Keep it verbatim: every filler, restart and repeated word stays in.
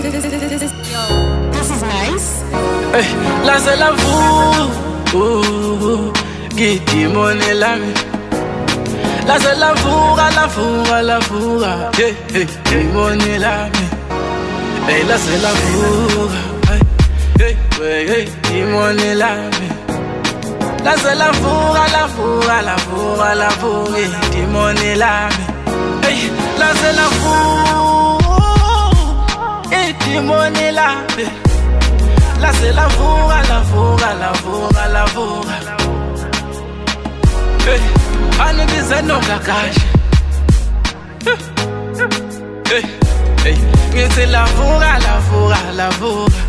This is nice. Hey, là c'est la vous, oh, qui timone l'ami. Là c'est la fourra, la fourra, la fourra, hey, hey, timone l'ami. Hey, là c'est la fourra, hey, hey, hey, timone l'ami. Là c'est la fourra, la fourra, la fourra, la fourra, timone l'ami. Hey, là c'est la fourra, et timone l'ami. Là c'est la fourra, la fourra, la fourra, la fourra. Hey, ane bize no kakash. Hey, hey, ngithi la fourra, la fourra, la fourra.